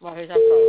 Morre já fala.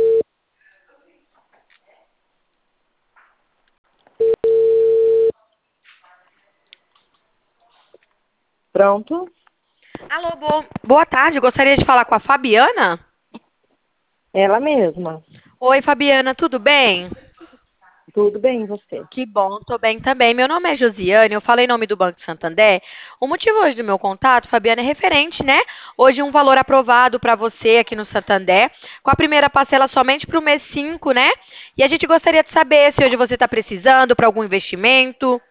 Pronto? Alô, boa tarde. Gostaria de falar com a Fabiana? Ela mesma. Oi, Fabiana, tudo bem? Tudo bem, e você? Que bom, tô bem também. Meu nome é Josiane, eu falei em nome do Banco Santander. O motivo hoje do meu contato, Fabiana, é referente, né? Hoje um valor aprovado para você aqui no Santander, com a primeira parcela somente para o mês 5, né? E a gente gostaria de saber se hoje você está precisando para algum investimento.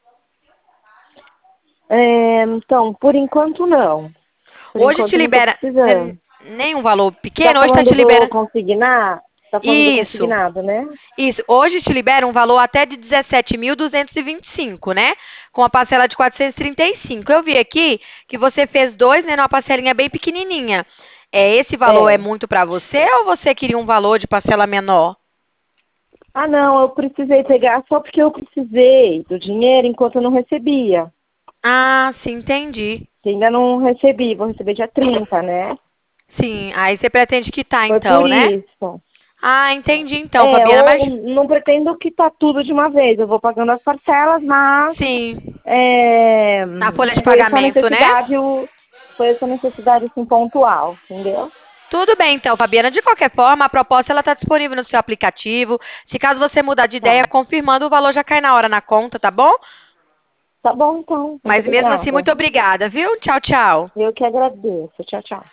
Então, por enquanto não. Por Hoje te enquanto não estou libera precisando. nenhum valor Você está pequeno, hoje está falando te do liberando. consignar? Está falando do Isso. consignado, né? Isso, hoje te libera um valor até de 17.225, né? Com a parcela de 435. Eu vi aqui que você fez dois, né, numa parcelinha bem pequenininha. Esse valor é É. muito para você ou você queria um valor de parcela menor? Ah, não, eu precisei pegar só porque eu precisei do dinheiro enquanto eu não recebia. Ah, sim, entendi. Que ainda não recebi, vou receber dia 30, né? Sim, aí você pretende quitar Foi por então, né? isso. Ah, entendi então, Fabiana, mas Ou não pretendo quitar tudo de uma vez. Eu vou pagando as parcelas, mas sim, é, na folha de foi essa pagamento, né? necessidade, foi essa necessidade assim, pontual, entendeu? Tudo bem, então, Fabiana. De qualquer forma, a proposta ela está disponível no seu aplicativo. Se caso você mudar de ideia, Tá. confirmando, o valor já cai na hora na conta, tá bom? Tá bom, então. Muito Mas mesmo assim, obrigada. muito obrigada, viu? Tchau, tchau. Eu que agradeço. Tchau, tchau.